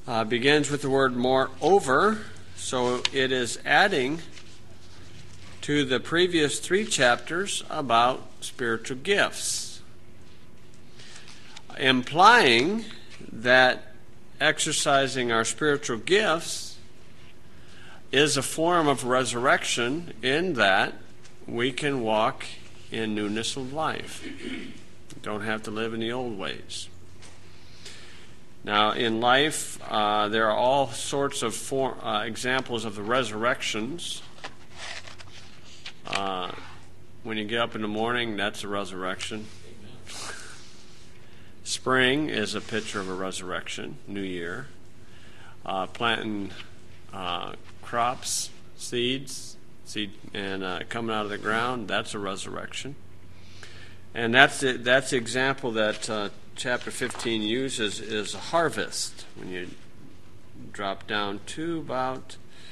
begins with the word moreover, so it is adding to the previous 3 chapters about spiritual gifts, implying that exercising our spiritual gifts is a form of resurrection in that we can walk in newness of life. Don't have to live in the old ways. Now, in life, there are all sorts of examples of the resurrections. When you get up in the morning, that's a resurrection. Spring is a picture of a resurrection, New Year. Planting crops, seed, and coming out of the ground, that's a resurrection. And that's the example that chapter 15 uses is a harvest. When you drop down to about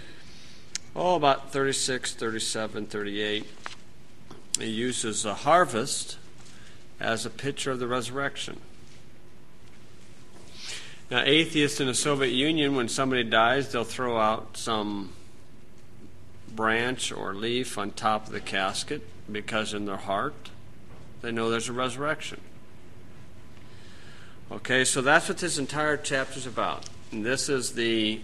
36, 37, 38, it uses a harvest as a picture of the resurrection. Now, atheists in the Soviet Union, when somebody dies, they'll throw out some branch or leaf on top of the casket because in their heart they know there's a resurrection. Okay, so that's what this entire chapter is about. And this is the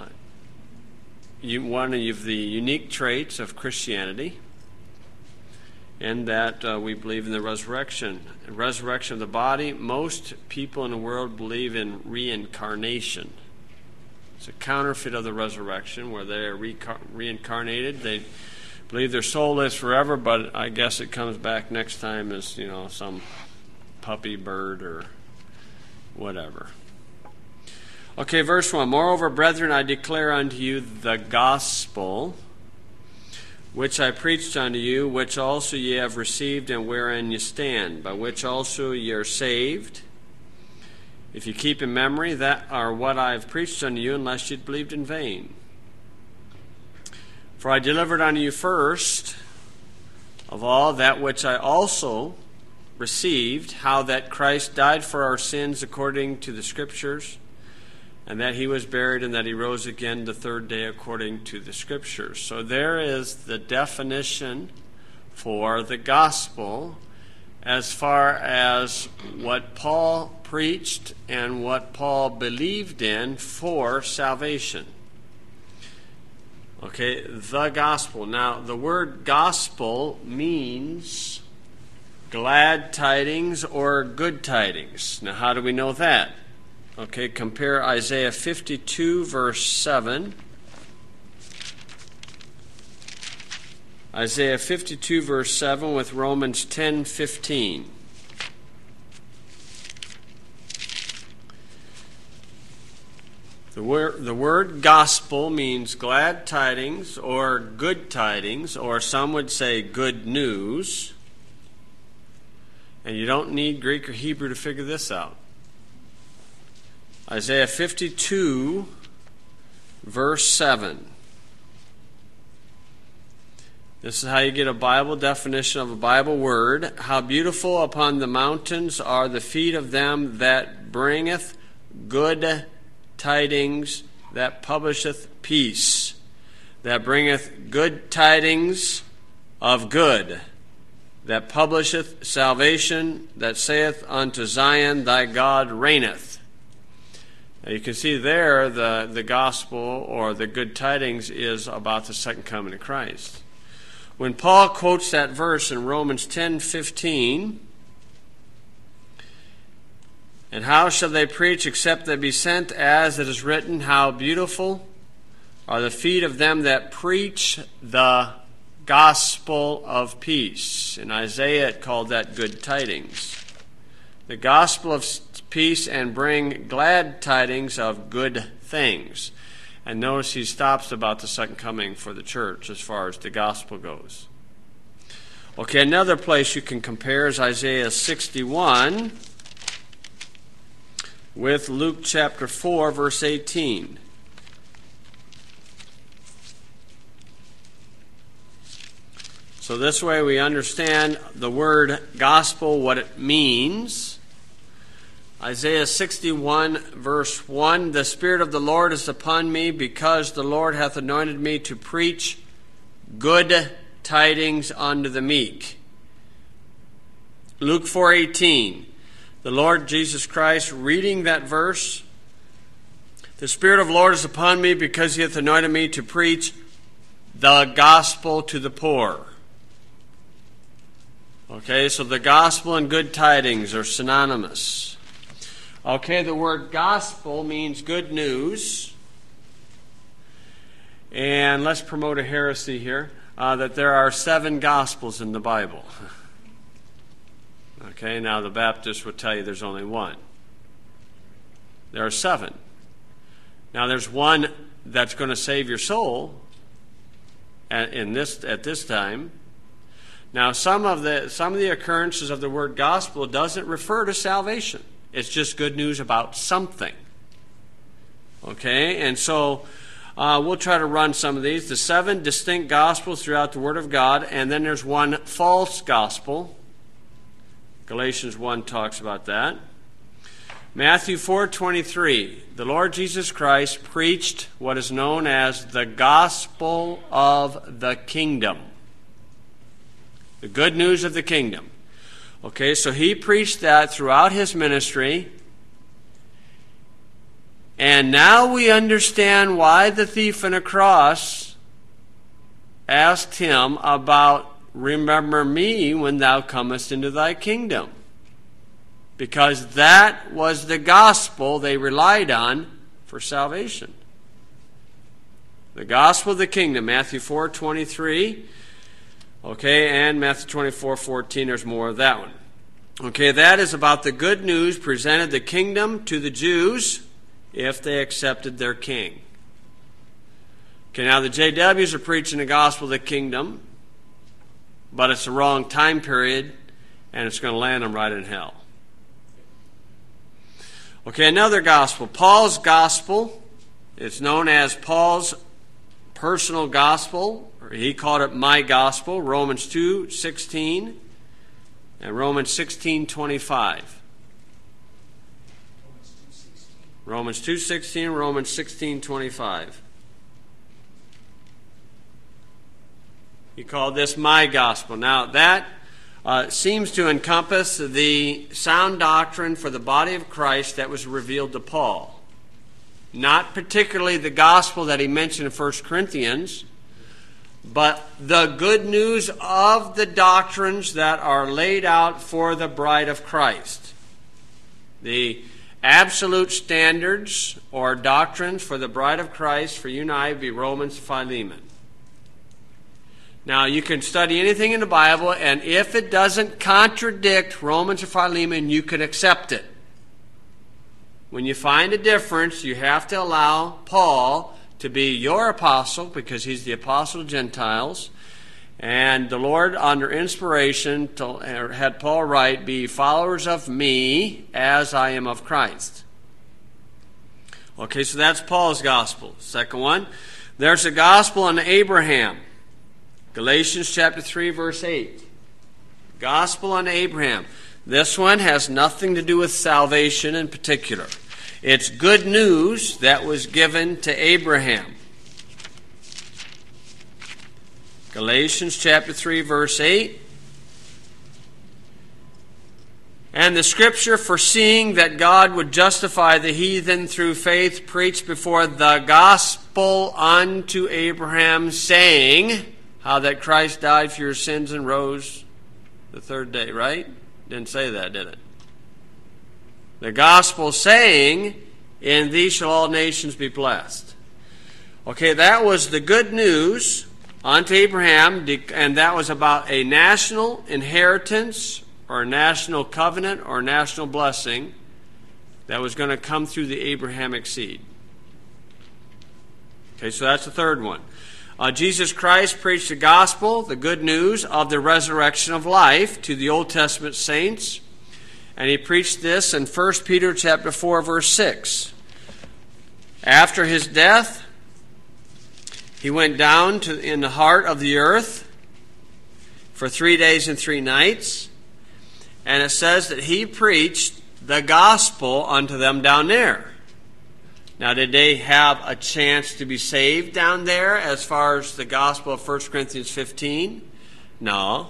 one of the unique traits of Christianity, in that we believe in the resurrection of the body. Most people in the world believe in reincarnation. It's a counterfeit of the resurrection, where they're reincarnated. They believe their soul lives forever, but I guess it comes back next time as, some puppy bird or whatever. Okay, verse 1. Moreover, brethren, I declare unto you the gospel which I preached unto you, which also ye have received, and wherein ye stand, by which also ye are saved, if you keep in memory that are what I have preached unto you, unless ye believed in vain. For I delivered unto you first of all that which I also received, how that Christ died for our sins according to the Scriptures, and that he was buried, and that he rose again the 3rd day according to the Scriptures. So there is the definition for the gospel as far as what Paul preached and what Paul believed in for salvation. Okay, the gospel. Now, the word gospel means glad tidings or good tidings. Now, how do we know that? Okay, compare Isaiah 52, verse 7. Isaiah 52, verse 7 with Romans 10:15. The word gospel means glad tidings or good tidings, or some would say good news. And you don't need Greek or Hebrew to figure this out. Isaiah 52, verse 7. This is how you get a Bible definition of a Bible word. How beautiful upon the mountains are the feet of them that bringeth good tidings, that publisheth peace, that bringeth good tidings of good, that publisheth salvation, that saith unto Zion, thy God reigneth. Now you can see there the gospel or the good tidings is about the second coming of Christ. When Paul quotes that verse in Romans 10:15, and how shall they preach except they be sent, as it is written, how beautiful are the feet of them that preach the gospel of peace. In Isaiah it called that good tidings. The gospel of peace, and bring glad tidings of good things. And notice he stops about the second coming for the church as far as the gospel goes. Okay, another place you can compare is Isaiah 61 with Luke chapter 4, verse 18. So this way we understand the word gospel, what it means. Isaiah 61, verse 1, the Spirit of the Lord is upon me, because the Lord hath anointed me to preach good tidings unto the meek. Luke 4:18, the Lord Jesus Christ reading that verse, the Spirit of the Lord is upon me, because he hath anointed me to preach the gospel to the poor. Okay, so the gospel and good tidings are synonymous. Okay, the word gospel means good news. And let's promote a heresy here, that there are 7 gospels in the Bible. Okay, now the Baptists would tell you there's only one. There are 7. Now there's one that's going to save your soul at this time. Now some of the occurrences of the word gospel doesn't refer to salvation. It's just good news about something. Okay, and so we'll try to run some of these. The 7 distinct gospels throughout the Word of God, and then there's one false gospel. Galatians 1 talks about that. Matthew 4:23, the Lord Jesus Christ preached what is known as the gospel of the kingdom. The good news of the kingdom. Okay, so he preached that throughout his ministry. And now we understand why the thief on a cross asked him about, remember me when thou comest into thy kingdom. Because that was the gospel they relied on for salvation. The gospel of the kingdom, Matthew 4:23. Okay, and Matthew 24:14, there's more of that one. Okay, that is about the good news presented the kingdom to the Jews if they accepted their king. Okay, now the JWs are preaching the gospel of the kingdom, but it's the wrong time period, and it's going to land them right in hell. Okay, another gospel. Paul's gospel. It's known as Paul's personal gospel. Or he called it my gospel. Romans 2:16 and Romans 16:25. Romans 2:16, Romans 16:25. He called this my gospel. Now that seems to encompass the sound doctrine for the body of Christ that was revealed to Paul. Not particularly the gospel that he mentioned in 1 Corinthians, but the good news of the doctrines that are laid out for the bride of Christ. The absolute standards or doctrines for the bride of Christ for you and I would be Romans, Philemon. Now, you can study anything in the Bible, and if it doesn't contradict Romans or Philemon, you can accept it. When you find a difference, you have to allow Paul to be your apostle, because he's the apostle of Gentiles. And the Lord, under inspiration, had Paul write, be followers of me as I am of Christ. Okay, so that's Paul's gospel. Second one, there's a gospel on Abraham. Galatians chapter 3, verse 8. Gospel on Abraham. This one has nothing to do with salvation in particular. It's good news that was given to Abraham. Galatians chapter 3, verse 8. And the scripture, foreseeing that God would justify the heathen through faith, preached before the gospel unto Abraham, saying, how that Christ died for your sins and rose the third day, right? Didn't say that, did it? The gospel saying, in thee shall all nations be blessed. Okay, that was the good news unto Abraham, and that was about a national inheritance or a national covenant or a national blessing that was going to come through the Abrahamic seed. Okay, so that's the third one. Jesus Christ preached the gospel, the good news of the resurrection of life to the Old Testament saints. And he preached this in 1 Peter chapter 4, verse 6. After his death, he went down in the heart of the earth for 3 days and 3 nights. And it says that he preached the gospel unto them down there. Now, did they have a chance to be saved down there as far as the gospel of 1 Corinthians 15? No.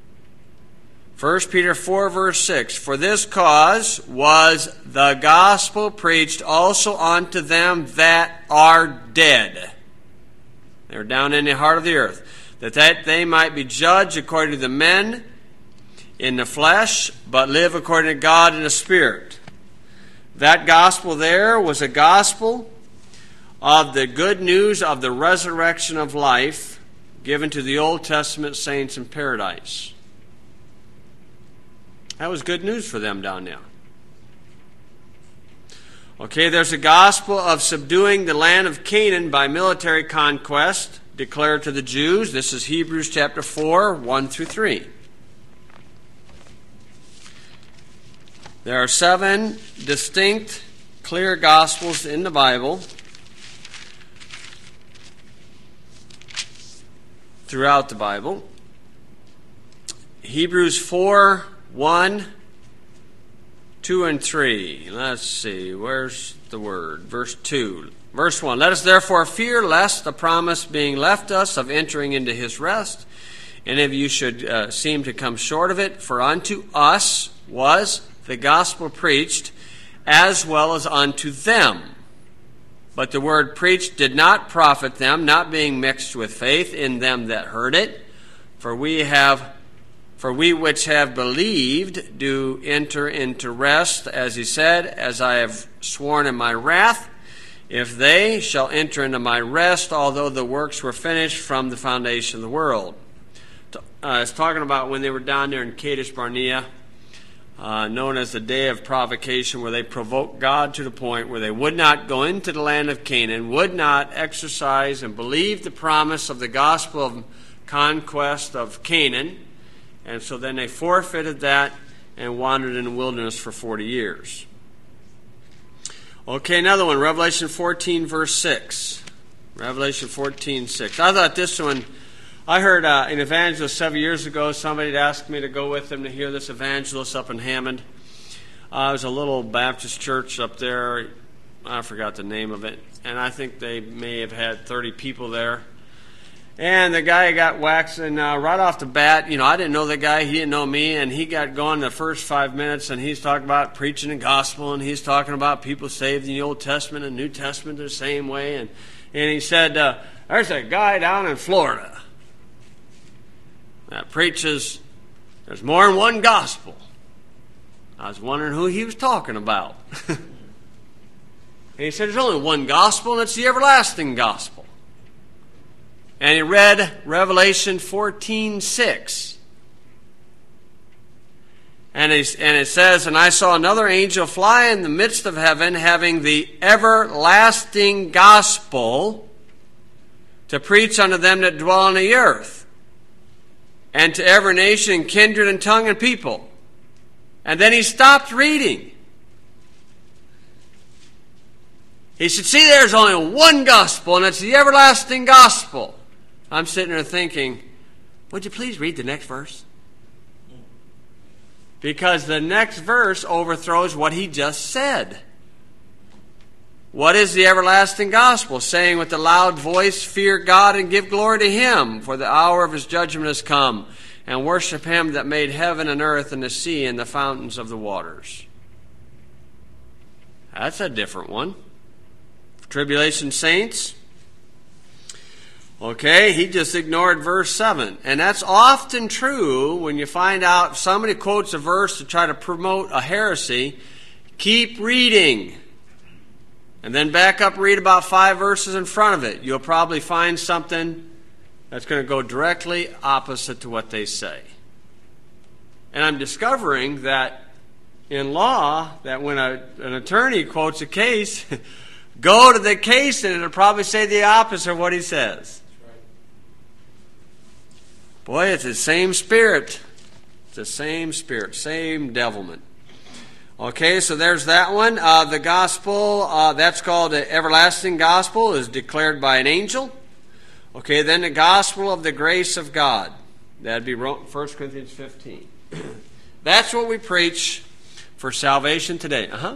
1 Peter 4, verse 6, For this cause was the gospel preached also unto them that are dead. They're down in the heart of the earth, that they might be judged according to the men in the flesh, but live according to God in the Spirit. That gospel there was a gospel of the good news of the resurrection of life given to the Old Testament saints in paradise. That was good news for them down there. Okay, there's a gospel of subduing the land of Canaan by military conquest declared to the Jews. This is Hebrews chapter 4, 1 through 3. There are 7 distinct, clear gospels in the Bible throughout the Bible. Hebrews 4, 1, 2, and 3. Let's see, where's the word? Verse 2. Verse 1, Let us therefore fear lest the promise being left us of entering into his rest, any of you should seem to come short of it, for unto us was the gospel preached, as well as unto them. But the word preached did not profit them, not being mixed with faith in them that heard it. For we which have believed do enter into rest, as he said, As I have sworn in my wrath, if they shall enter into my rest, although the works were finished from the foundation of the world. It's talking about when they were down there in Kadesh Barnea, known as the day of provocation, where they provoked God to the point where they would not go into the land of Canaan, would not exercise and believe the promise of the gospel of conquest of Canaan, and so then they forfeited that and wandered in the wilderness for 40 years. Okay, another one, Revelation 14, verse 6. Revelation 14, 6. I thought this one, I heard an evangelist several years ago. Somebody had asked me to go with them to hear this evangelist up in Hammond. It was a little Baptist church up there. I forgot the name of it. And I think they may have had 30 people there. And the guy got waxing right off the bat. I didn't know the guy. He didn't know me. And he got going the first 5 minutes. And he's talking about preaching the gospel. And he's talking about people saved in the Old Testament and New Testament the same way. And he said, there's a guy down in Florida that preaches there's more than one gospel. I was wondering who he was talking about. And he said there's only one gospel, and it's the everlasting gospel. And he read Revelation 14:6. And it says, And I saw another angel fly in the midst of heaven, having the everlasting gospel to preach unto them that dwell on the earth, and to every nation, kindred, and tongue, and people. And then he stopped reading. He said, see, there's only one gospel, and it's the everlasting gospel. I'm sitting there thinking, would you please read the next verse? Because the next verse overthrows what he just said. What is the everlasting gospel? Saying with a loud voice, fear God and give glory to him, for the hour of his judgment has come, and worship him that made heaven and earth and the sea and the fountains of the waters. That's a different one. Tribulation saints. Okay, he just ignored verse 7. And that's often true when you find out somebody quotes a verse to try to promote a heresy. Keep reading. And then back up, read about 5 verses in front of it. You'll probably find something that's going to go directly opposite to what they say. And I'm discovering that in law, that when an attorney quotes a case, go to the case and it'll probably say the opposite of what he says. Boy, it's the same spirit. It's the same spirit, same devilment. Okay, so there's that one. The gospel, that's called the everlasting gospel, is declared by an angel. Okay, then the gospel of the grace of God. That'd be 1 Corinthians 15. That's what we preach for salvation today. The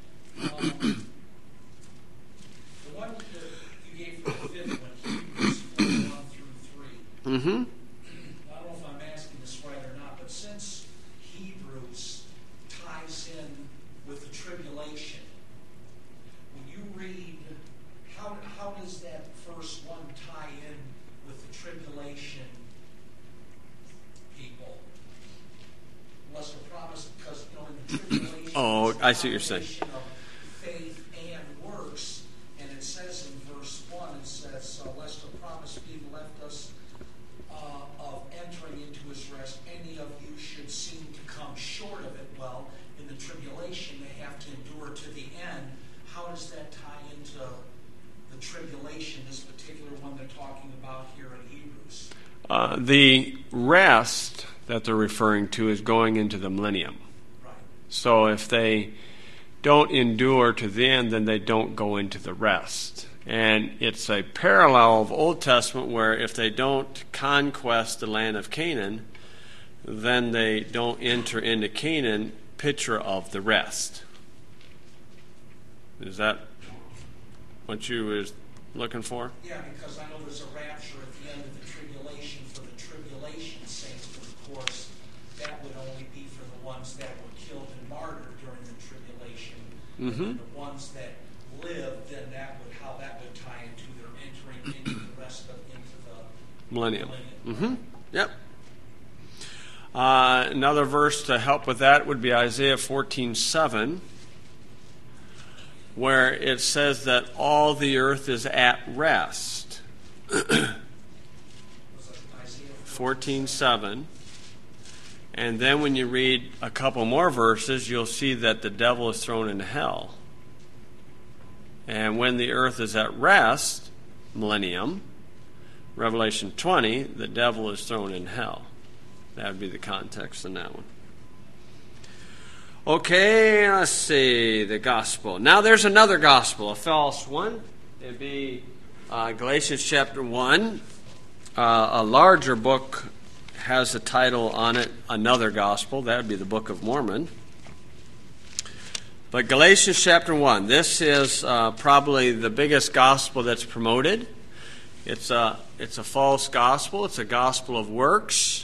one that you gave for the fifth one, Hebrews 4:1 through 3. Mm-hmm. I don't know if I'm asking this right or not, but since Hebrews ties in with the tribulation, when you read, how does that verse 1 tie in with the tribulation people? Unless the promise, because in the tribulation, Oh, I see what you're saying. Of faith and works, and it says in verse 1, it says, lest the promise be left us of entering into his rest, any of you should seem to come short of it. Well, in the tribulation, they have to endure to the end. How does that tie into the tribulation, this particular one they're talking about here in Hebrews? The rest that they're referring to is going into the millennium. Right. So if they don't endure to the end, then they don't go into the rest. And it's a parallel of Old Testament where if they don't conquest the land of Canaan, then they don't enter into Canaan, picture of the rest. Is that what you were looking for? Yeah, because I know there's a rapture at the end of the tribulation for the tribulation saints, but of course that would only be for the ones that were killed and martyred during the tribulation. Mm-hmm. And the ones that lived, then how that would tie into their entering into the rest of into the millennium. Mm-hmm. Yep. Another verse to help with that would be Isaiah 14:7, where it says that all the earth is at rest. 14:7. And then when you read a couple more verses, you'll see that the devil is thrown into hell. And when the earth is at rest, millennium, Revelation 20, the devil is thrown in hell. That would be the context in that one. Okay, let's see, the gospel. Now there's another gospel, a false one. It'd be Galatians chapter 1. A larger book has a title on it, Another Gospel. That would be the Book of Mormon. But Galatians chapter 1, this is probably the biggest gospel that's promoted. It's a false gospel. It's a gospel of works.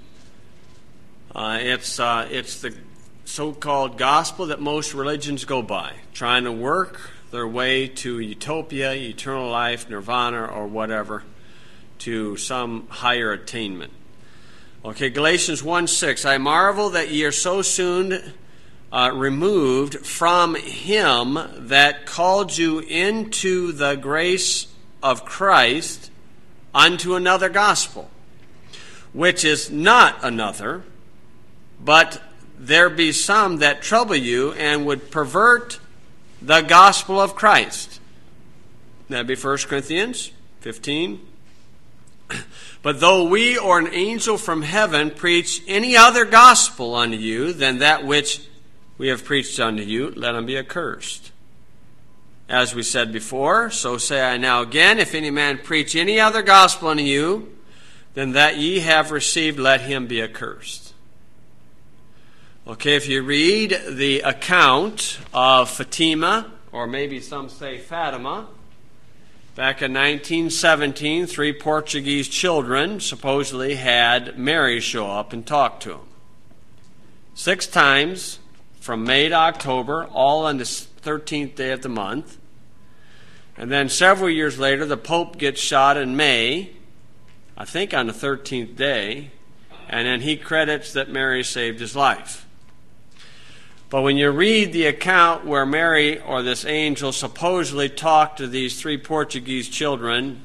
It's the so-called gospel that most religions go by, trying to work their way to utopia, eternal life, nirvana, or whatever, to some higher attainment. Okay, Galatians 1:6, I marvel that ye are so soon removed from him that called you into the grace of Christ unto another gospel, which is not another, but there be some that trouble you and would pervert the gospel of Christ. That'd be 1 Corinthians 15. But though we or an angel from heaven preach any other gospel unto you than that which we have preached unto you, let him be accursed. As we said before, so say I now again, if any man preach any other gospel unto you than that ye have received, let him be accursed. Okay, if you read the account of Fatima, or maybe some say Fatima, back in 1917, 3 Portuguese children supposedly had Mary show up and talk to them. 6 times from May to October, all on the 13th day of the month. And then several years later, the Pope gets shot in May, I think on the 13th day, and then he credits that Mary saved his life. But when you read the account where Mary or this angel supposedly talked to these 3 Portuguese children,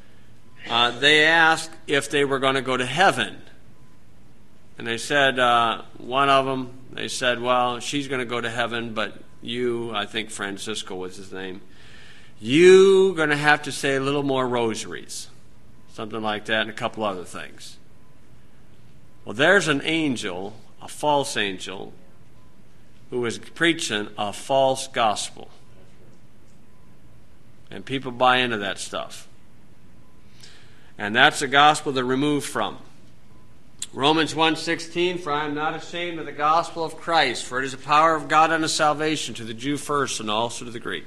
they asked if they were going to go to heaven. And they said, one of them, they said, well, she's going to go to heaven, but you, I think Francisco was his name, you're going to have to say a little more rosaries. Something like that, and a couple other things. Well, there's an angel, a false angel, who was preaching a false gospel. And people buy into that stuff. And that's the gospel they're removed from. Romans 1:16, for I am not ashamed of the gospel of Christ, for it is the power of God unto salvation to the Jew first and also to the Greek.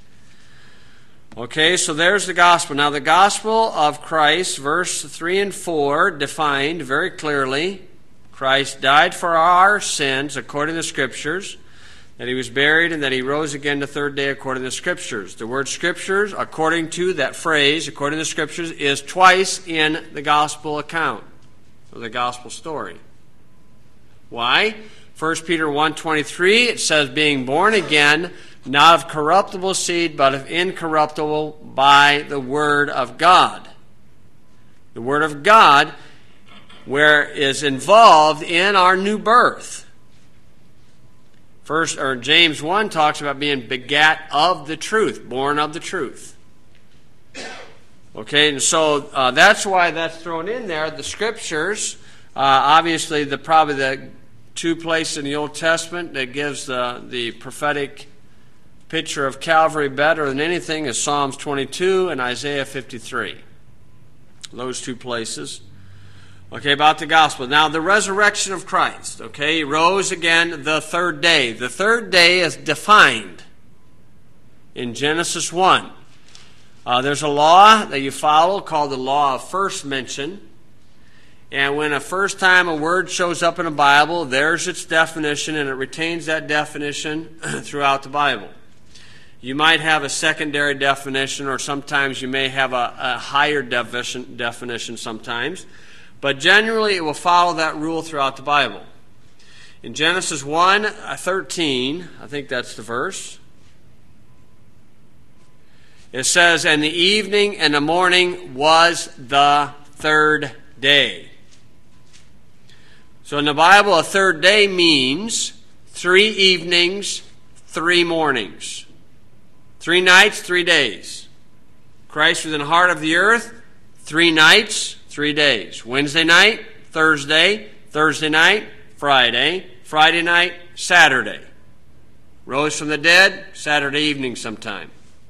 Okay, so there's the gospel. Now the gospel of Christ, verse 3 and 4, defined very clearly. Christ died for our sins according to the Scriptures, that he was buried, and that he rose again the third day according to the Scriptures. The word Scriptures, according to that phrase, according to the Scriptures, is twice in the gospel account, or the gospel story. Why? 1 Peter 1:23, it says, being born again, not of corruptible seed, but of incorruptible, by the word of God. The word of God, where is involved in our new birth. James 1 talks about being begat of the truth, born of the truth. Okay, and so that's why that's thrown in there. The Scriptures, obviously, probably the two places in the Old Testament that gives the prophetic picture of Calvary better than anything is Psalms 22 and Isaiah 53. Those two places. Okay, about the gospel. Now, the resurrection of Christ. Okay, he rose again the third day. The third day is defined in Genesis 1. There's a law that you follow called the law of first mention. And when a first time a word shows up in the Bible, there's its definition, and it retains that definition throughout the Bible. You might have a secondary definition, or sometimes you may have a higher definition sometimes. But generally, it will follow that rule throughout the Bible. In Genesis 1:13, I think that's the verse, it says, and the evening and the morning was the third day. So in the Bible, a third day means 3 evenings, 3 mornings. 3 nights, 3 days. Christ was in the heart of the earth, 3 nights, 3 days. Wednesday night, Thursday, Thursday night, Friday, Friday night, Saturday. Rose from the dead, Saturday evening sometime.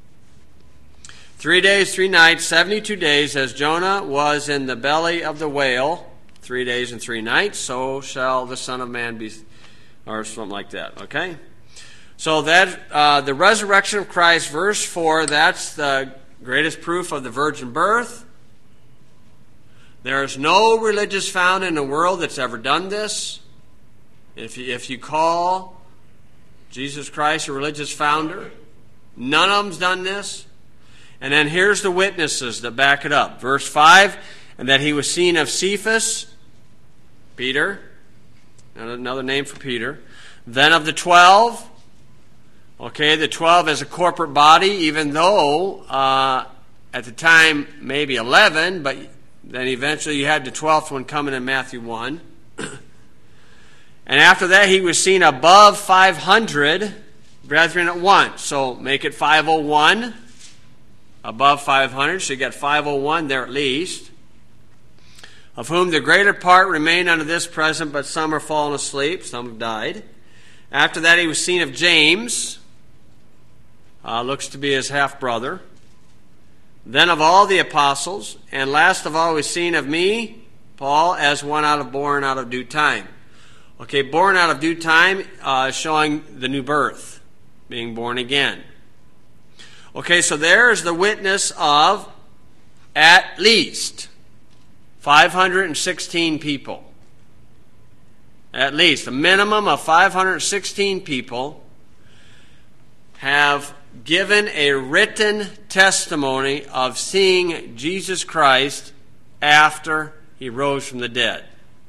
3 days, 3 nights, 72 days, as Jonah was in the belly of the whale, 3 days and 3 nights, so shall the Son of Man be, or something like that, okay? So that the resurrection of Christ, verse 4, that's the greatest proof of the virgin birth. There is no religious founder in the world that's ever done this. If you call Jesus Christ a religious founder, none of them's done this. And then here's the witnesses that back it up. Verse 5, and that he was seen of Cephas, Peter, another name for Peter, then of the 12. Okay, the 12 as a corporate body, even though at the time maybe 11, but then eventually you had the 12th one coming in Matthew 1. And after that he was seen above 500 brethren at once. So make it 501, above 500, so you got 501 there at least. Of whom the greater part remain unto this present, but some are fallen asleep, some have died. After that he was seen of James, looks to be his half-brother. Then of all the apostles, and last of all was seen of me, Paul, as one born out of due time. Okay, born out of due time, showing the new birth, being born again. Okay, so there's the witness of at least 516 people. At least a minimum of 516 people have given a written testimony of seeing Jesus Christ after he rose from the dead.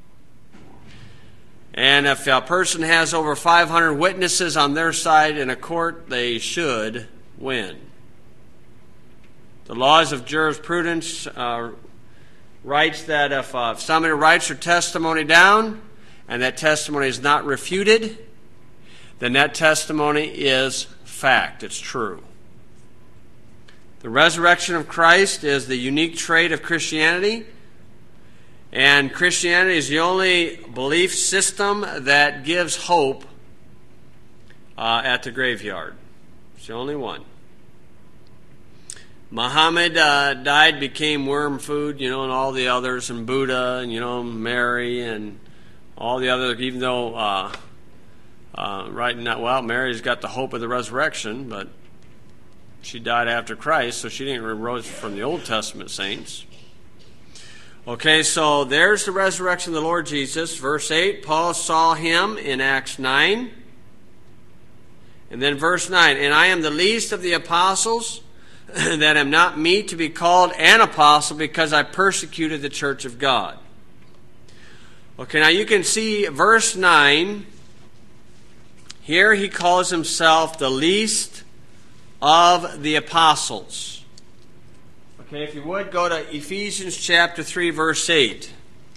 And if a person has over 500 witnesses on their side in a court, they should win. The laws of jurisprudence writes that if somebody writes their testimony down and that testimony is not refuted, then that testimony is fact. It's true. The resurrection of Christ is the unique trait of Christianity, and Christianity is the only belief system that gives hope at the graveyard. It's the only one. Muhammad died, became worm food, and all the others, and Buddha, and, Mary, and all the others, even though right now, Mary's got the hope of the resurrection, but she died after Christ, so she didn't rose from the Old Testament saints. Okay, so there's the resurrection of the Lord Jesus. Verse 8, Paul saw him in Acts 9. And then verse 9, and I am the least of the apostles, that am not meet to be called an apostle, because I persecuted the church of God. Okay, now you can see verse 9. Here he calls himself the least of the apostles. Okay, if you would, go to Ephesians chapter 3, verse 8.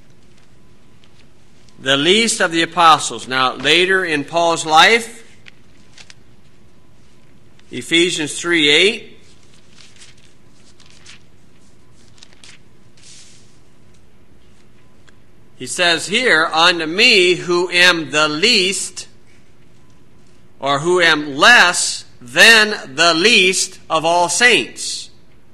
The least of the apostles. Now, later in Paul's life, Ephesians 3:8. He says here, unto me who am the least, or who am less than the least of all saints.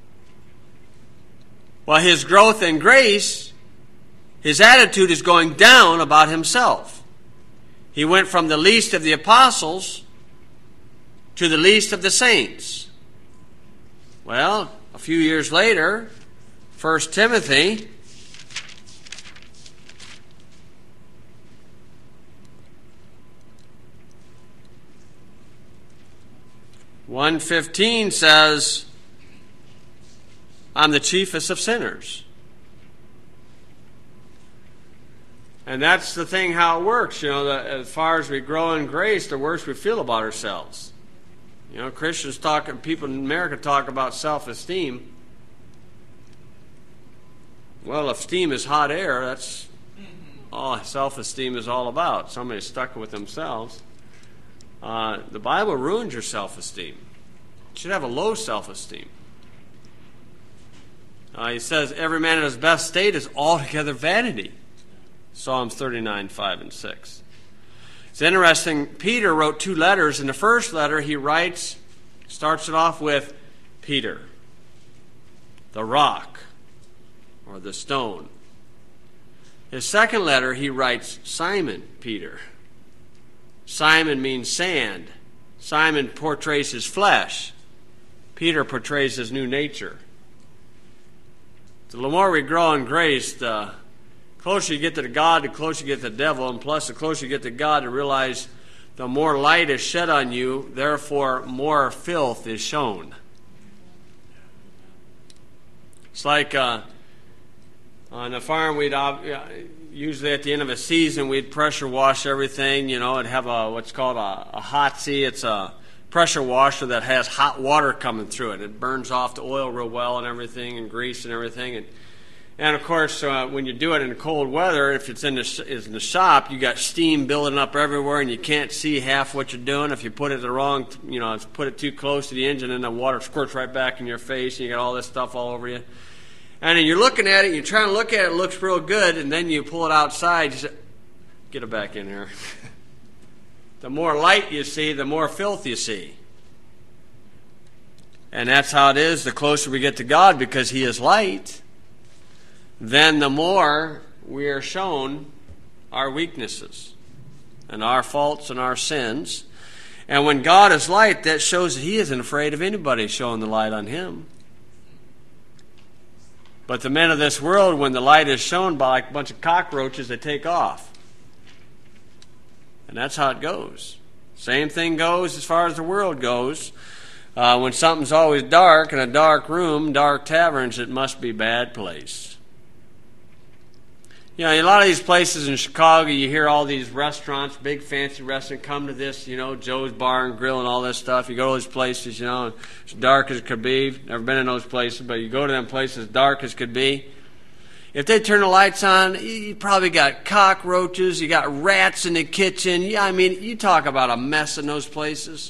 Well, his growth in grace, his attitude is going down about himself. He went from the least of the apostles to the least of the saints. Well, a few years later, 1 Timothy (1:15) says, I'm the chiefest of sinners. And that's the thing, how it works. That as far as we grow in grace, the worse we feel about ourselves. Christians people in America talk about self-esteem. Well, if steam is hot air, that's all self-esteem is all about. Somebody's stuck with themselves. The Bible ruins your self-esteem. You should have a low self-esteem. He says, every man in his best state is altogether vanity. Psalms 39, 5 and 6. It's interesting, Peter wrote 2 letters. In the first letter he starts it off with Peter, the rock, or the stone. His second letter he writes Simon Peter. Simon means sand. Simon portrays his flesh. Peter portrays his new nature. So the more we grow in grace, the closer you get to God, the closer you get to the devil, and plus the closer you get to God, to realize the more light is shed on you, therefore more filth is shown. It's like on the farm, we'd usually at the end of a season, we'd pressure wash everything, and have what's called a Hotsie. It's a pressure washer that has hot water coming through it. It burns off the oil real well and everything, and grease and everything. And of course, when you do it in cold weather, if it's in the shop, you got steam building up everywhere, and you can't see half what you're doing. If you put it put it too close to the engine, and the water squirts right back in your face, and you got all this stuff all over you. And then you're looking at it, you're trying to look at it, it looks real good, and then you pull it outside, you say, get it back in here. The more light you see, the more filth you see. And that's how it is the closer we get to God, because He is light. Then the more we are shown our weaknesses and our faults and our sins. And when God is light, that shows that He isn't afraid of anybody showing the light on Him. But the men of this world, when the light is shown by like a bunch of cockroaches, they take off. And that's how it goes. Same thing goes as far as the world goes. When something's always dark in a dark room, dark taverns, it must be a bad place. A lot of these places in Chicago, you hear all these restaurants, big fancy restaurants, come to this, Joe's Bar and Grill and all this stuff. You go to those places, it's dark as it could be. Never been in those places, but you go to them places dark as could be. If they turn the lights on, you probably got cockroaches, you got rats in the kitchen. You talk about a mess in those places.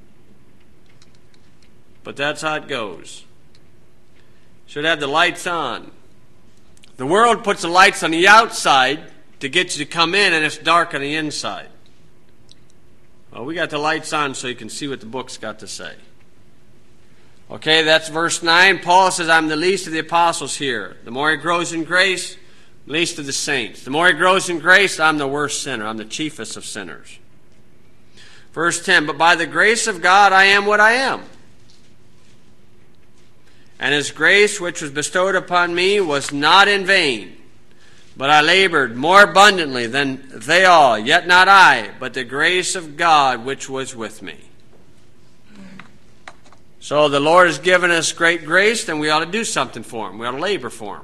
But that's how it goes. Should have the lights on. The world puts the lights on the outside to get you to come in, and it's dark on the inside. Well, we got the lights on so you can see what the book's got to say. Okay, that's verse 9. Paul says, I'm the least of the apostles here. The more he grows in grace, least of the saints. The more he grows in grace, I'm the worst sinner. I'm the chiefest of sinners. Verse 10, but by the grace of God I am what I am. And his grace which was bestowed upon me was not in vain. But I labored more abundantly than they all, yet not I, but the grace of God which was with me. So the Lord has given us great grace, then we ought to do something for him. We ought to labor for him.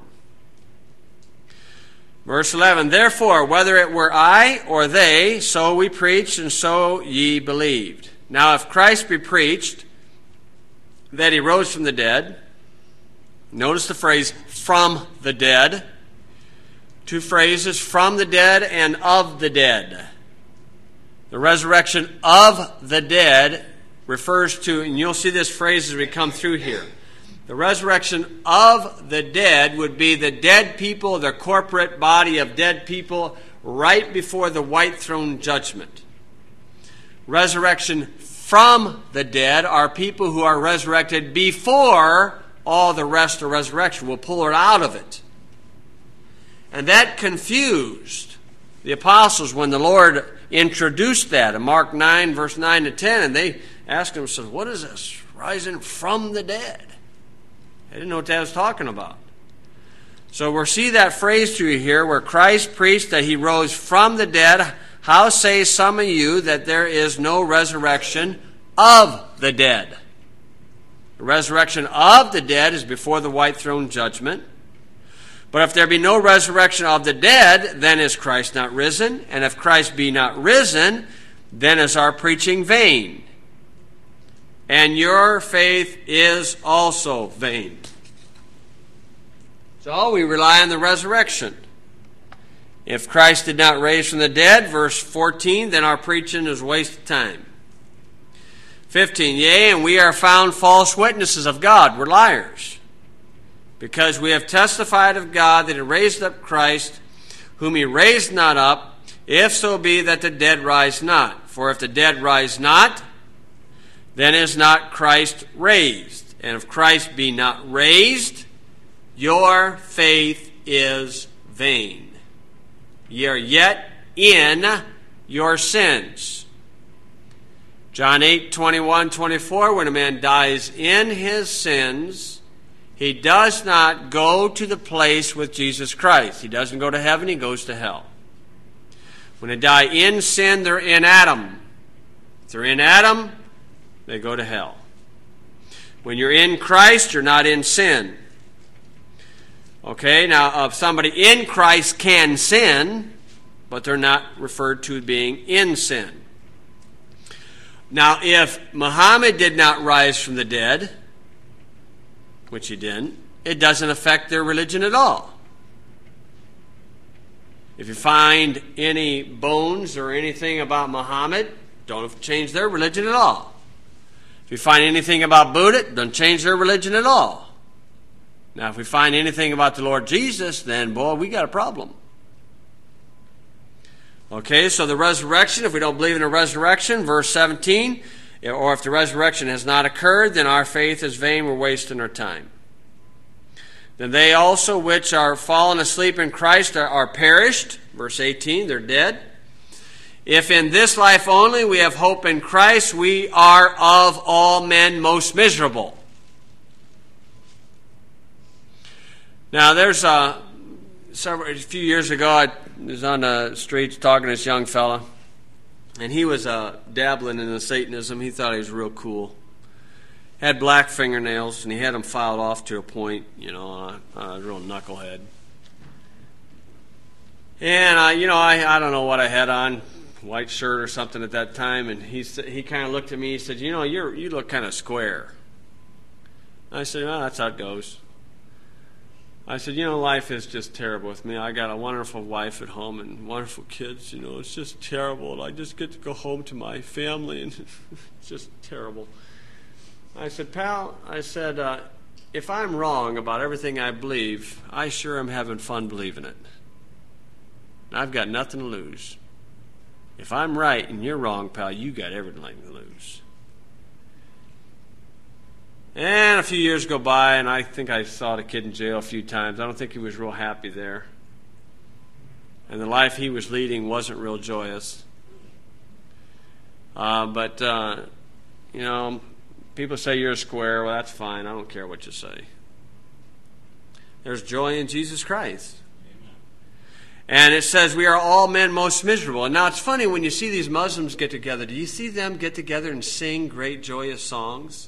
Verse 11, therefore, whether it were I or they, so we preached, and so ye believed. Now if Christ be preached that he rose from the dead, notice the phrase, from the dead. Two phrases, from the dead and of the dead. The resurrection of the dead refers to, and you'll see this phrase as we come through here. The resurrection of the dead would be the dead people, the corporate body of dead people, right before the white throne judgment. Resurrection from the dead are people who are resurrected before all the rest of resurrection. We'll pull her out of it. And that confused the apostles when the Lord introduced that in Mark 9, verse 9 to 10, and they asked him, said, what is this? Rising from the dead. They didn't know what that was talking about. So we'll see that phrase through here where Christ preached that he rose from the dead. How say some of you that there is no resurrection of the dead? The resurrection of the dead is before the white throne judgment. But if there be no resurrection of the dead, then is Christ not risen? And if Christ be not risen, then is our preaching vain. And your faith is also vain. So we rely on the resurrection. If Christ did not raise from the dead, verse 14, then our preaching is a waste of time. 15, yea, and we are found false witnesses of God. We're liars. Because we have testified of God that he raised up Christ, whom he raised not up, if so be that the dead rise not. For if the dead rise not, then is not Christ raised. And if Christ be not raised, your faith is vain. Ye are yet in your sins. John 8, 21, 24, when a man dies in his sins, he does not go to the place with Jesus Christ. He doesn't go to heaven, he goes to hell. When they die in sin, they're in Adam. If they're in Adam, they go to hell. When you're in Christ, you're not in sin. Okay, now if somebody in Christ can sin, but they're not referred to being in sin. Now if Muhammad did not rise from the dead, which he didn't, it doesn't affect their religion at all. If you find any bones or anything about Muhammad, don't change their religion at all. If you find anything about Buddha, it doesn't change their religion at all. Now, if we find anything about the Lord Jesus, then, boy, we got a problem. Okay, so the resurrection, if we don't believe in the resurrection, verse 17, or if the resurrection has not occurred, then our faith is vain, we're wasting our time. Then they also which are fallen asleep in Christ are perished. Verse 18, they're dead. If in this life only we have hope in Christ, we are of all men most miserable. Now, there's a few years ago, I was on the streets talking to this young fella, and he was dabbling in the Satanism. He thought he was real cool. Had black fingernails, and he had them filed off to a point, a real knucklehead. And I don't know what I had on, white shirt or something at that time, and he kind of looked at me. He said, you look kind of square. I said, well, that's how it goes. I said, life is just terrible with me. I got a wonderful wife at home and wonderful kids. It's just terrible. I just get to go home to my family, and it's just terrible. I said, pal, if I'm wrong about everything I believe, I sure am having fun believing it. I've got nothing to lose. If I'm right and you're wrong, pal, you got everything to lose. And a few years go by, and I think I saw the kid in jail a few times. I don't think he was real happy there. And the life he was leading wasn't real joyous. But people say you're a square. Well, that's fine. I don't care what you say. There's joy in Jesus Christ. Amen. And it says we are all men most miserable. And now it's funny when you see these Muslims get together. Do you see them get together and sing great joyous songs?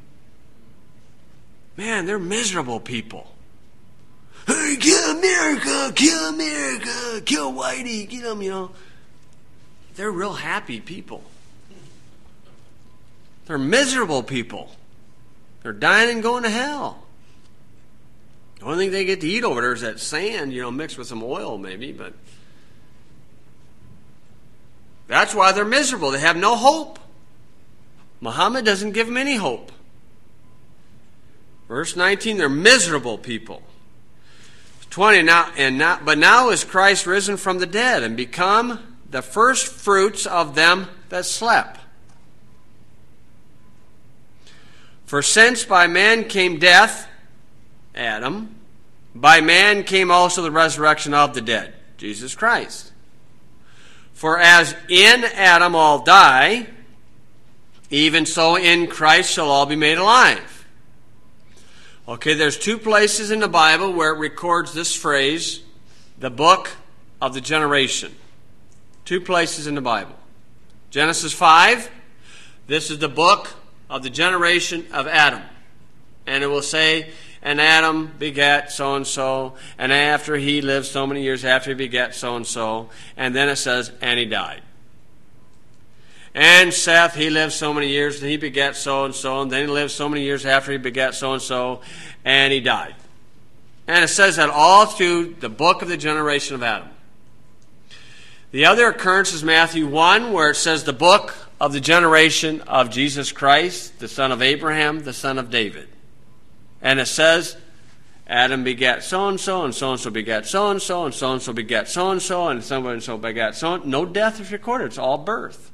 Man, they're miserable people. Hey, kill America, kill Whitey, get them, They're real happy people. They're miserable people. They're dying and going to hell. The only thing they get to eat over there is that sand, mixed with some oil maybe, but that's why they're miserable. They have no hope. Muhammad doesn't give them any hope. Verse 19, they're miserable people. 20, but now is Christ risen from the dead and become the first fruits of them that slept. For since by man came death, Adam, by man came also the resurrection of the dead, Jesus Christ. For as in Adam all die, even so in Christ shall all be made alive. Okay, there's two places in the Bible where it records this phrase, the book of the generation. Two places in the Bible. Genesis 5, this is the book of the generation of Adam. And it will say, and Adam begat so-and-so, and after he lived so many years after he begat so-and-so, and then it says, and he died. And Seth, he lived so many years, and he begat so-and-so, and then he lived so many years after he begat so-and-so, and he died. And it says that all through the book of the generation of Adam. The other occurrence is Matthew 1, where it says the book of the generation of Jesus Christ, the son of Abraham, the son of David. And it says, Adam begat so-and-so, and so-and-so begat so-and-so, and so-and-so begat so-and-so, and so-and-so begat so-and-so. No death is recorded. It's all birth.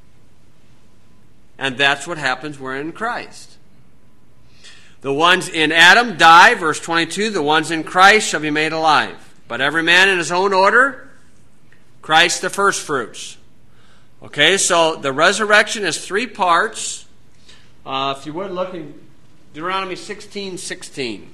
And that's what happens when we're in Christ. The ones in Adam die, verse 22. The ones in Christ shall be made alive. But every man in his own order, Christ the first fruits. Okay, so the resurrection is three parts. If you would look in Deuteronomy 16:16.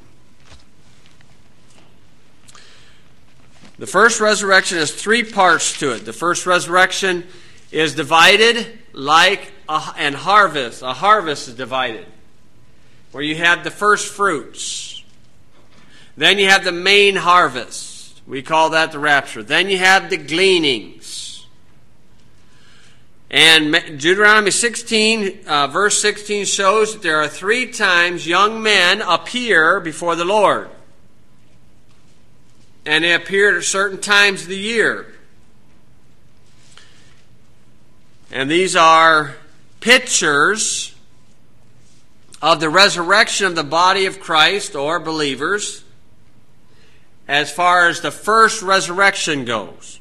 The first resurrection has three parts to it. The first resurrection is divided like a harvest. A harvest is divided, where you have the first fruits. Then you have the main harvest. We call that the rapture. Then you have the gleanings. And Deuteronomy 16, verse 16 shows that there are 3 times young men appear before the Lord. And they appear at certain times of the year. And these are pictures of the resurrection of the body of Christ, or believers, as far as the first resurrection goes.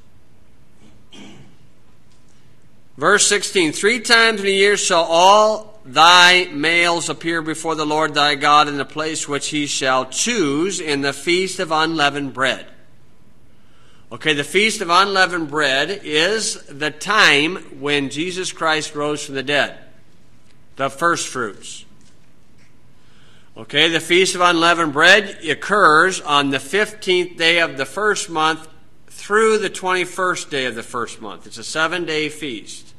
Verse 16, 3 times in a year shall all thy males appear before the Lord thy God in the place which he shall choose in the feast of unleavened bread. Okay, the Feast of Unleavened Bread is the time when Jesus Christ rose from the dead. The first fruits. Okay, the Feast of Unleavened Bread occurs on the 15th day of the first month through the 21st day of the first month. It's a 7-day feast.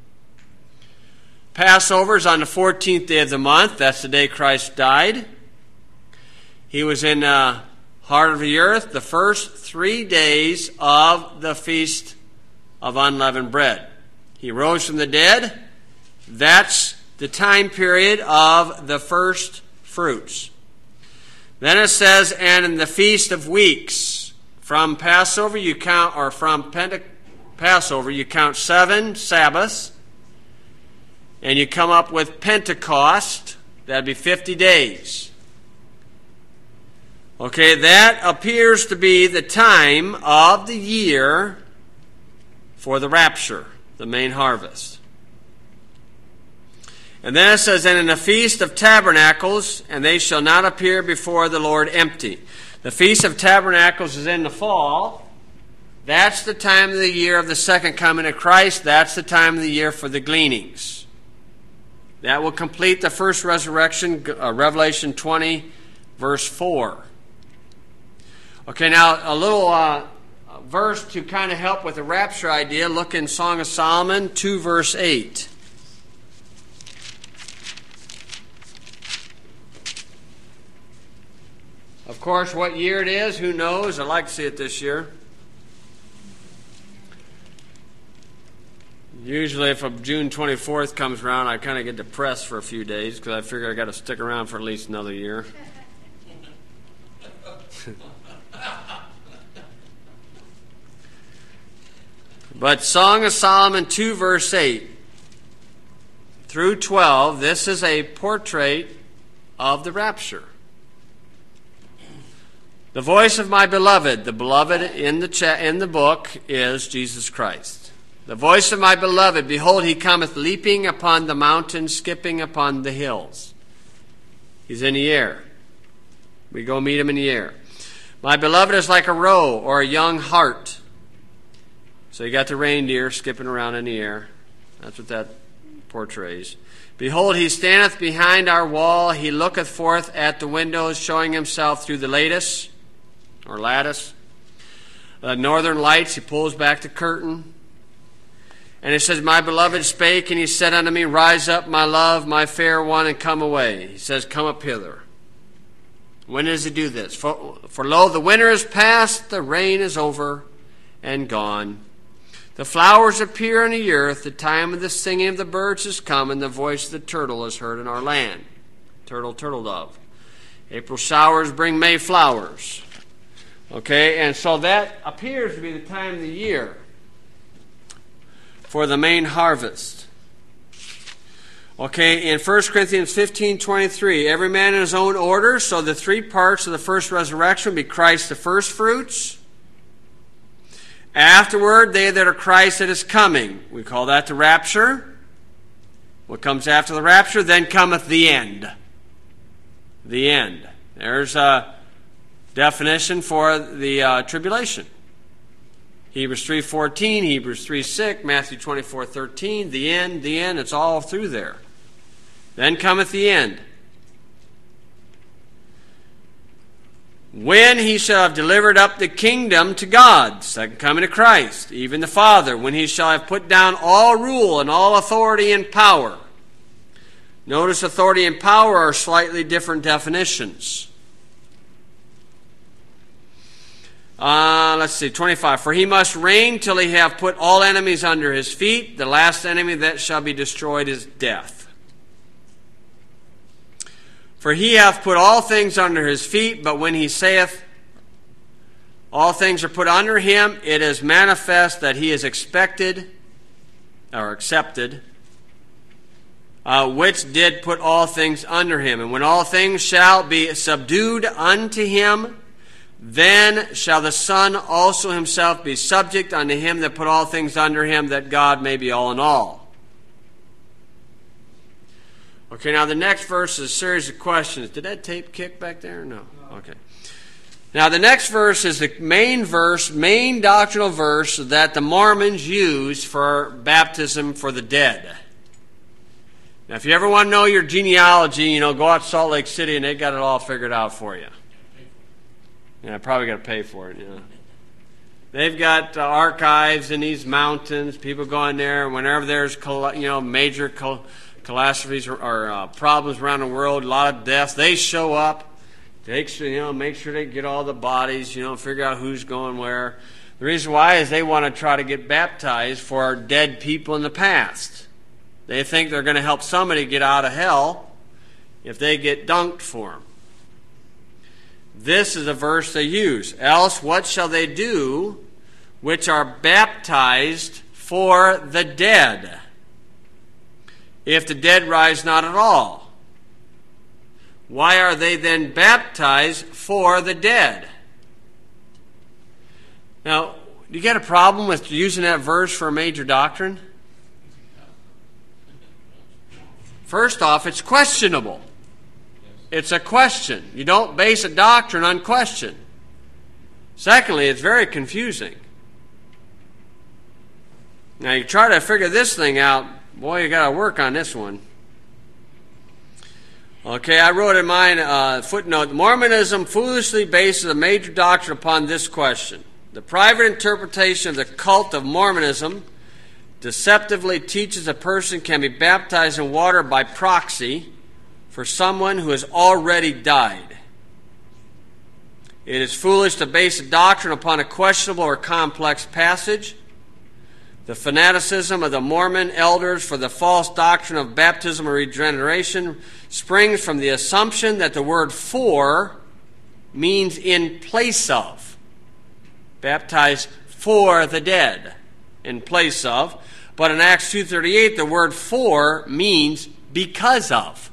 Passover is on the 14th day of the month. That's the day Christ died. He was in heart of the earth the first 3 days of the Feast of Unleavened Bread. He rose from the dead. That's the time period of the first fruits. Then it says, and in the Feast of Weeks, from Passover you count, or from Passover you count 7 Sabbaths, and you come up with Pentecost. That'd be 50 days. Okay, that appears to be the time of the year for the rapture, the main harvest. And then it says, and in the Feast of Tabernacles, and they shall not appear before the Lord empty. The Feast of Tabernacles is in the fall. That's the time of the year of the second coming of Christ. That's the time of the year for the gleanings. That will complete the first resurrection, Revelation 20, verse 4. Okay, now a little verse to kind of help with the rapture idea. Look in Song of Solomon 2, verse 8. Of course, what year it is, who knows? I'd like to see it this year. Usually if June 24th comes around, I kind of get depressed for a few days because I figure I got to stick around for at least another year. But Song of Solomon 2, verse 8 through 12, this is a portrait of the rapture. The voice of my beloved, the beloved in the book is Jesus Christ. The voice of my beloved, behold, he cometh leaping upon the mountains, skipping upon the hills. He's in the air. We go meet him in the air. My beloved is like a roe or a young hart. So you got the reindeer skipping around in the air. That's what that portrays. Behold, he standeth behind our wall. He looketh forth at the windows, showing himself through the lattice. The northern lights, he pulls back the curtain. And it says, my beloved spake, and he said unto me, rise up, my love, my fair one, and come away. He says, come up hither. When does he do this? For lo, the winter is past, the rain is over and gone. The flowers appear on the earth, the time of the singing of the birds is come, and the voice of the turtle is heard in our land. Turtle, turtle dove. April showers bring May flowers. Okay, and so that appears to be the time of the year for the main harvest. Okay, in 1 Corinthians 15:23, every man in his own order, so the three parts of the first resurrection will be Christ the first fruits. Afterward, they that are Christ that is coming. We call that the rapture. What comes after the rapture? Then cometh the end. The end. There's a definition for the tribulation. Hebrews 3:14, Hebrews 3:6, Matthew 24:13, the end, it's all through there. Then cometh the end. When he shall have delivered up the kingdom to God, second coming of Christ, even the Father, when he shall have put down all rule and all authority and power. Notice authority and power are slightly different definitions. Let's see, 25. For he must reign till he have put all enemies under his feet. The last enemy that shall be destroyed is death. For he hath put all things under his feet, but when he saith, all things are put under him, it is manifest that he is expected, or accepted, which did put all things under him. And when all things shall be subdued unto him, then shall the Son also himself be subject unto him that put all things under him, that God may be all in all. Okay, now the next verse is a series of questions. Did that tape kick back there? No. Okay. Now the next verse is the main doctrinal verse that the Mormons use for baptism for the dead. Now if you ever want to know your genealogy, go out to Salt Lake City and they got it all figured out for you. Yeah, probably got to pay for it, They've got archives in these mountains. People go in there, and whenever there's major catastrophes or problems around the world, a lot of deaths, they show up. Make sure they get all the bodies, figure out who's going where. The reason why is they want to try to get baptized for dead people in the past. They think they're going to help somebody get out of hell if they get dunked for them. This is a verse they use. Else what shall they do which are baptized for the dead, if the dead rise not at all? Why are they then baptized for the dead? Now, do you get a problem with using that verse for a major doctrine? First off, it's questionable. It's a question. You don't base a doctrine on question. Secondly, it's very confusing. Now, you try to figure this thing out, boy, you got to work on this one. Okay, I wrote in mine, footnote, Mormonism foolishly bases a major doctrine upon this question. The private interpretation of the cult of Mormonism deceptively teaches a person can be baptized in water by proxy for someone who has already died. It is foolish to base a doctrine upon a questionable or complex passage. The fanaticism of the Mormon elders for the false doctrine of baptism or regeneration springs from the assumption that the word for means in place of. Baptized for the dead, in place of. But in Acts 2:38, the word for means because of.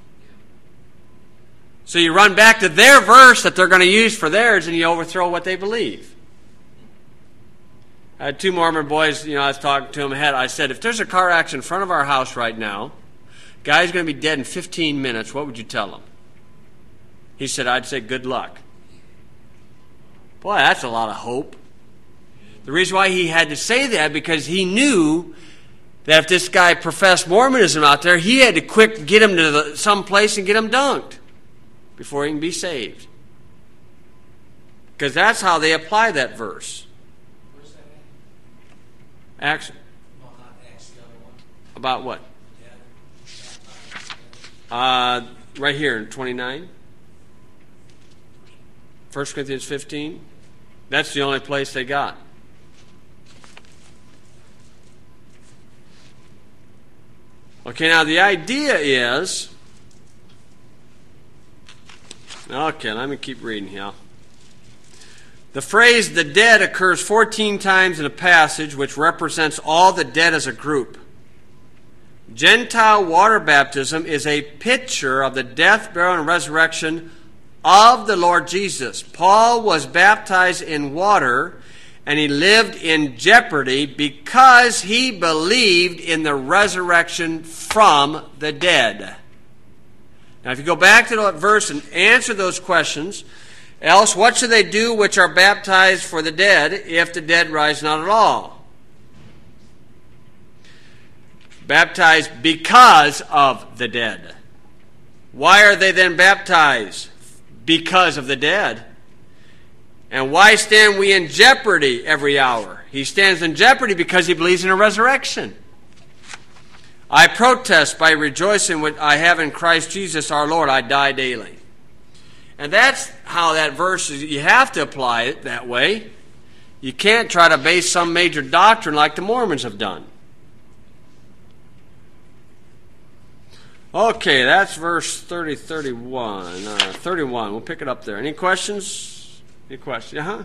So you run back to their verse that they're going to use for theirs and you overthrow what they believe. I had two Mormon boys, I was talking to them ahead. I said, if there's a car accident in front of our house right now, guy's going to be dead in 15 minutes, what would you tell him? He said, I'd say good luck. Boy, that's a lot of hope. The reason why he had to say that, because he knew that if this guy professed Mormonism out there, he had to quick get him to some place and get him dunked before he can be saved. Because that's how they apply that verse. Where's that at? Acts. No, not Acts, the other one. About what? Right here in 29. 1 Corinthians 15. That's the only place they got. Okay, now the idea is... Okay, let me keep reading here. The phrase the dead occurs 14 times in a passage which represents all the dead as a group. Gentile water baptism is a picture of the death, burial, and resurrection of the Lord Jesus. Paul was baptized in water, and he lived in jeopardy because he believed in the resurrection from the dead. Now, if you go back to that verse and answer those questions, else what should they do which are baptized for the dead if the dead rise not at all? Baptized because of the dead. Why are they then baptized? Because of the dead. And why stand we in jeopardy every hour? He stands in jeopardy because he believes in a resurrection. I protest by rejoicing what I have in Christ Jesus our Lord, I die daily. And that's how that verse is. You have to apply it that way. You can't try to base some major doctrine like the Mormons have done. Okay, that's verse 31. 31, we'll pick it up there. Any questions? Any questions? Uh-huh.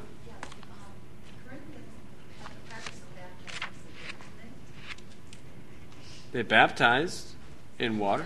They baptized in water.